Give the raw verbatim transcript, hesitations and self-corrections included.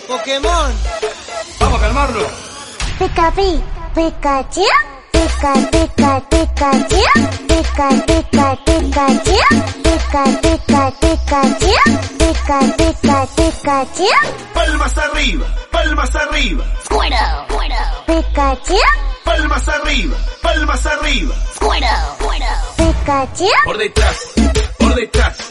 Pokémon. Vamos a calmarlo. Pica, pi, Pikachu. Pica, pica, Pikachu. Pica, pica, Pikachu. Pica, pica, Pikachu. Pica, pica, Pikachu. Palmas arriba, palmas arriba. Squirtle, Squirtle. Pikachu. Palmas arriba, palmas arriba. Squirtle, Squirtle. Pikachu. Por detrás, por detrás.